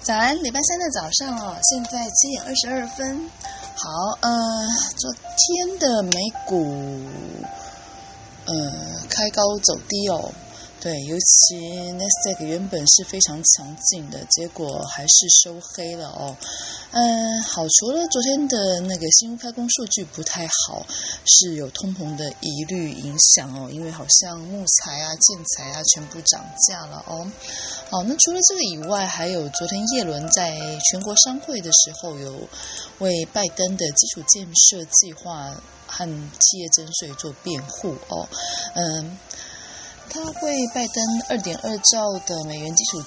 早安，礼拜三的早上哦，现在7:22。好，昨天的美股开高走低哦，对，尤其 Nasdaq 原本是非常强劲的，结果还是收黑了哦。好，除了昨天的那个新屋开工数据不太好，是有通膨的疑虑影响哦，因为好像木材啊、建材啊全部涨价了哦。好，那除了这个以外，还有昨天耶伦在全国商会的时候，有为拜登的基础建设计划和企业征税做辩护哦。他为拜登2.2兆的美元基础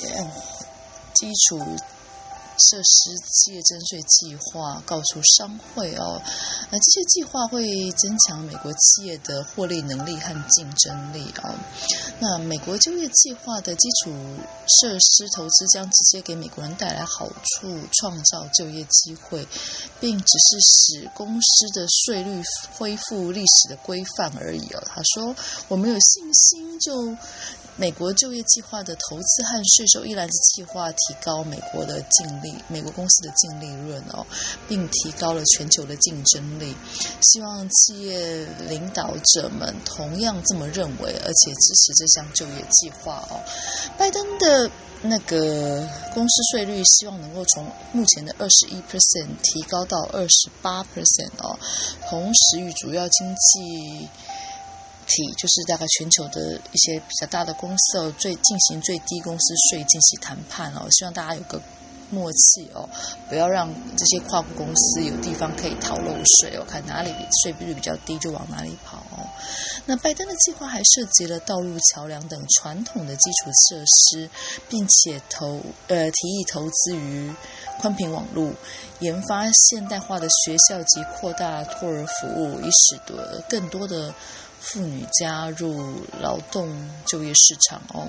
设施企业征税计划告诉商会哦，这些计划会增强美国企业的获利能力和竞争力哦。那美国就业计划的基础设施投资将直接给美国人带来好处，创造就业机会，并只是使公司的税率恢复历史的规范而已哦。他说，我们有信心美国就业计划的投资和税收一揽子计划提高美国公司的净利润哦，并提高了全球的竞争力。希望企业领导者们同样这么认为，而且支持这项就业计划哦。拜登的那个公司税率希望能够从目前的21% 提高到28% 哦，同时与主要经济体就是大概全球的一些比较大的公司哦，进行最低公司税进行谈判哦，希望大家有个默契哦，不要让这些跨国公司有地方可以逃漏税哦，看哪里税率比较低就往哪里跑哦。那拜登的计划还涉及了道路、桥梁等传统的基础设施，并且提议投资于宽频网络，研发现代化的学校及扩大托儿服务，以使得更多的妇女加入劳动就业市场哦。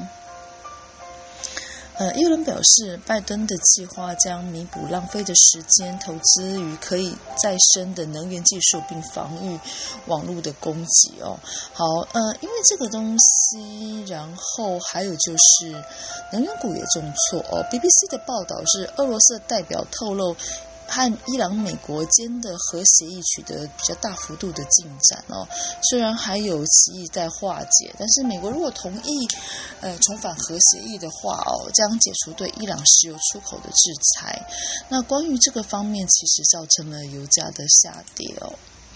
耶伦表示，拜登的计划将弥补浪费的时间，投资于可以再生的能源技术，并防御网络的攻击哦。好，因为这个东西，然后还有就是能源股也重挫哦。BBC 的报道是，俄罗斯的代表透露，和伊朗、美国间的核协议取得比较大幅度的进展哦，虽然还有歧义在化解，但是美国如果同意重返核协议的话哦，将解除对伊朗石油出口的制裁。那关于这个方面，其实造成了油价的下跌哦。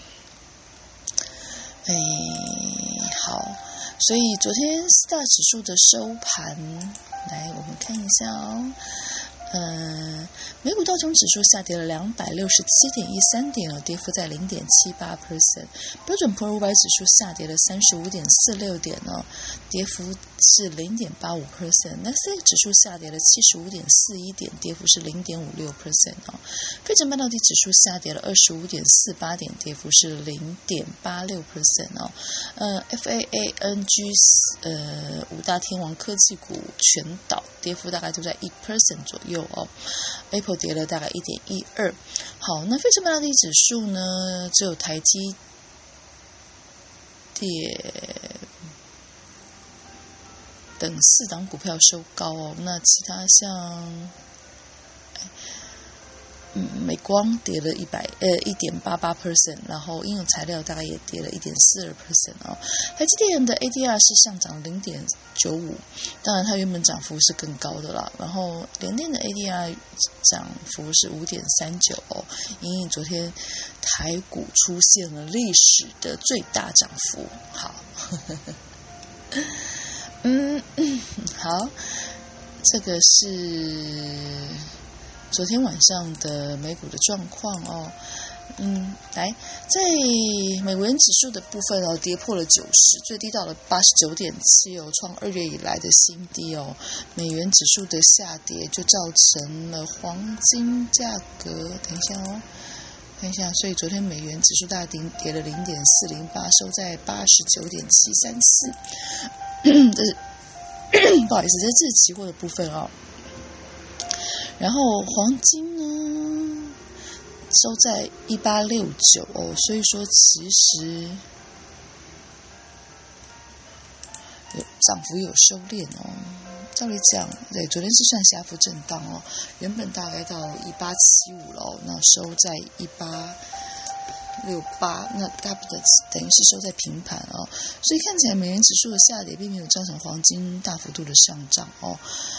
好，所以昨天四大指数的收盘，来我们看一下哦。美股道琼指数下跌了267.13点哦，跌幅在0.78%。标准普尔500指数下跌了35.46点哦，跌幅是0.85%。Nasdaq 指数下跌了75.41点，跌幅是0.56%哦。费城半导体指数下跌了25.48点，跌幅是0.86%哦。FAANG 五大天王科技股全倒，跌幅大概都在1% 左右哦。Apple 跌了大概1.12%。好，那费城半导体指数呢，只有台积电等4档股票收高哦。那其他像美光跌了1.88%，然后应用材料大概也跌了1.42%哦。台积电的 ADR 是上涨0.95%，当然它原本涨幅是更高的啦。然后联电的 ADR 涨幅是5.39%哦，因昨天台股出现了历史的最大涨幅。好，好，这个是昨天晚上的美股的状况哦。来，在美元指数的部分哦，跌破了90，最低到了89.7哦，创2月以来的新低哦。美元指数的下跌就造成了黄金价格，等一下哦，看一下，所以昨天美元指数大跌了0.408，收在89.734。这是不好意思，这是期货的部分哦。然后黄金呢收在1869哦，所以说其实涨幅有收敛哦。 照理讲，对，昨天是算下幅震荡哦，原本大概到1875了，那收在1868，那大不的等于是收在平盘哦，所以看起来美元指数的下跌并没有造成黄金大幅度的上涨哦。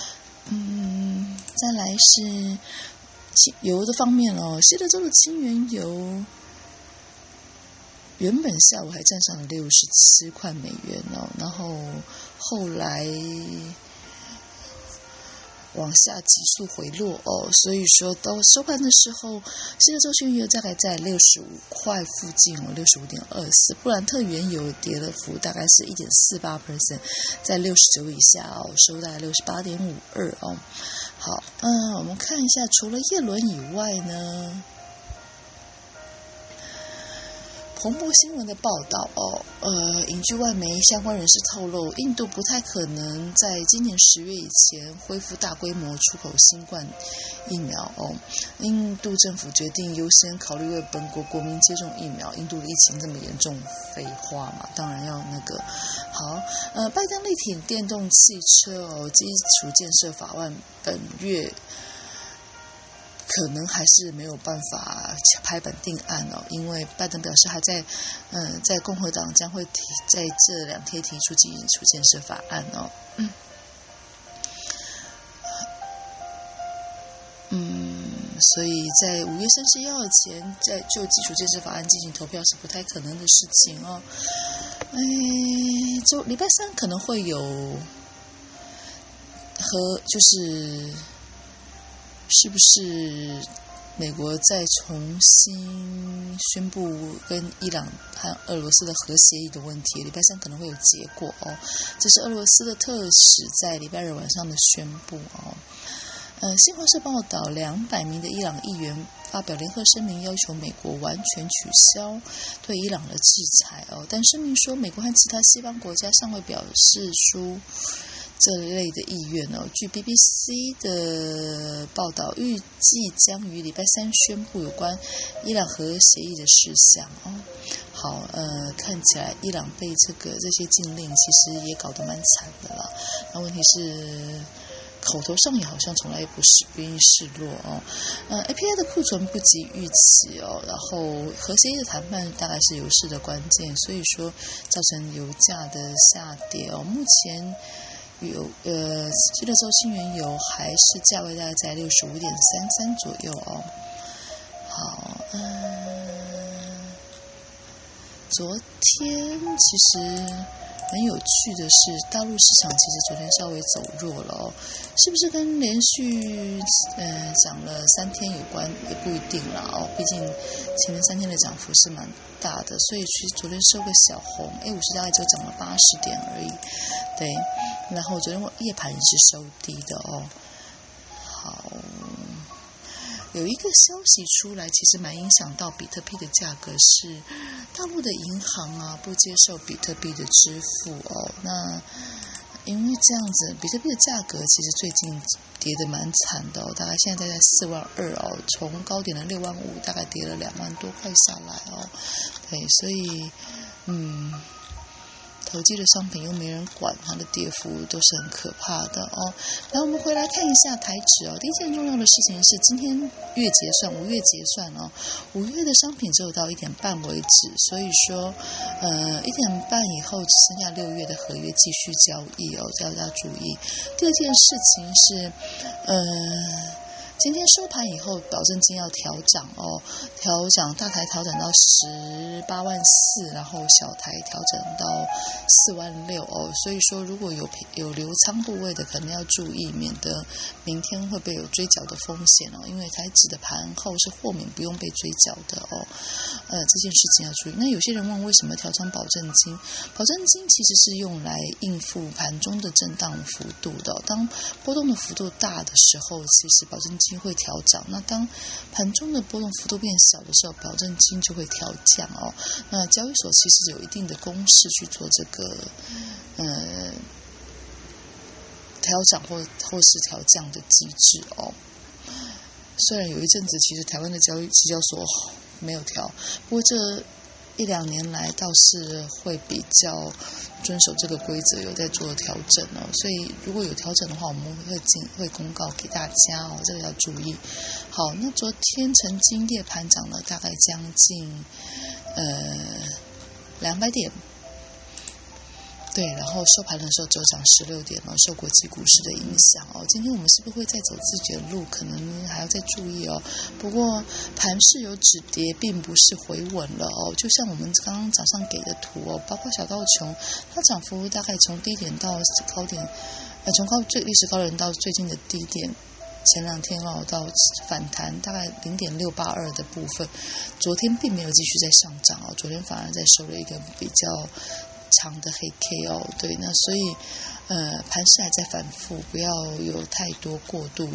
再来是油的方面哦，西德州的轻原油原本下午还站上了67块美元哦，然后后来往下急速回落哦，所以说到收盘的时候，西德州轻原油大概在65块附近哦，65.24，布兰特原油跌了幅大概是 1.48%， 在69以下哦，收在68.52哦。好，我们看一下，除了叶伦以外呢，彭博新闻的报道引据外媒相关人士透露，印度不太可能在今年10月以前恢复大规模出口新冠疫苗哦。印度政府决定优先考虑为本国国民接种疫苗。印度的疫情这么严重，废话嘛，当然要那个。好，拜登力挺电动汽车基础建设法案本月可能还是没有办法拍板定案哦，因为拜登表示还在共和党将会在这2天提出基础建设法案哦。所以在5月31号前，在就基础建设法案进行投票是不太可能的事情哦。就礼拜3可能会有是不是美国再重新宣布跟伊朗和俄罗斯的核协议的问题，礼拜3可能会有结果哦。这是俄罗斯的特使在礼拜2晚上的宣布哦。新华社报道，200名的伊朗议员发表联合声明，要求美国完全取消对伊朗的制裁哦。但声明说，美国和其他西方国家尚未表示出这类的意愿哦。据 BBC 的报道，预计将于礼拜3宣布有关伊朗核协议的事项哦。好，看起来伊朗被这些禁令其实也搞得蛮惨的啦。那问题是，口头上也好像从来也不是愿意示弱哦。API 的库存不及预期哦，然后核协议的谈判大概是油市的关键，所以说造成油价的下跌哦。目前西德州轻原油还是价位大概在65.33左右哦。好，昨天其实很有趣的是，大陆市场其实昨天稍微走弱了哦，是不是跟连续涨了3天有关也不一定啦哦，毕竟前面3天的涨幅是蛮大的，所以其实昨天收个小红 A50 大概就涨了80点而已，对，然后昨天夜盘也是收低的哦。好，有一个消息出来，其实蛮影响到比特币的价格，是大陆的银行啊不接受比特币的支付哦。那因为这样子，比特币的价格其实最近跌得蛮惨的哦，大概现在在42000哦，从高点的65000大概跌了2万多块下来哦。对，所以投机的商品又没人管，它的跌幅都是很可怕的哦。然后我们回来看一下台指哦，第一件重要的事情是今天5月结算哦，5月的商品只有到1点半为止，所以说1点半以后只剩下6月的合约继续交易哦，这要大家注意。第二件事情是今天收盘以后，保证金要调涨哦，大台调整到18万4，然后小台调整到4万6哦。所以说，如果有留仓部位的，可能要注意，免得明天会被有追缴的风险哦。因为台指的盘后是豁免不用被追缴的哦。这件事情要注意。那有些人问为什么调涨保证金？保证金其实是用来应付盘中的震荡幅度的哦。当波动的幅度大的时候，其实保证金会调涨，那当盘中的波动幅度变小的时候，保证金就会调降哦。那交易所其实有一定的公式去做这个调涨或是调降的机制哦。虽然有一阵子其实台湾的期交所没有调，不过这 1-2年来倒是会比较遵守这个规则，有在做调整哦。所以如果有调整的话，我们会公告给大家哦，这个要注意。好，那昨天曾经夜盘涨了大概将近200点。对，然后收盘的时候只有涨16点哦，受国际股市的影响哦。今天我们是不是会再走自己的路？可能还要再注意哦。不过盘势有止跌，并不是回稳了哦。就像我们刚刚早上给的图哦，包括小道琼，它涨幅大概从低点到高点，从最历史高点到最近的低点。前2天到反弹大概0.682的部分，昨天并没有继续在上涨哦，昨天反而在收了一个比较长的黑 K 哦，对，那所以盘势还在反复，不要有太多过度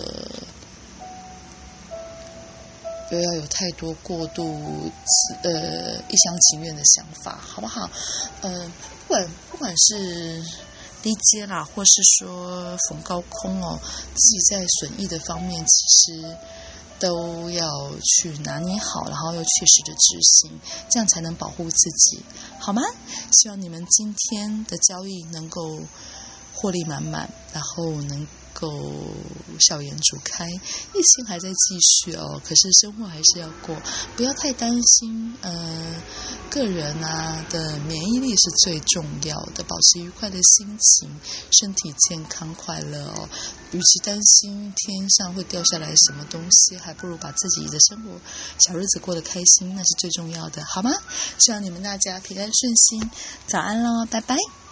一厢情愿的想法，好不好？不管是低接啦，或是说逢高空哦，自己在损益的方面其实都要去拿捏好，然后又切实的执行，这样才能保护自己，好吗？希望你们今天的交易能够获利满满，然后能够笑颜逐开。疫情还在继续哦，可是生活还是要过，不要太担心。个人的免疫力是最重要的，保持愉快的心情，身体健康快乐哦。与其担心天上会掉下来什么东西，还不如把自己的生活小日子过得开心，那是最重要的，好吗？希望你们大家平安顺心，早安咯，拜拜。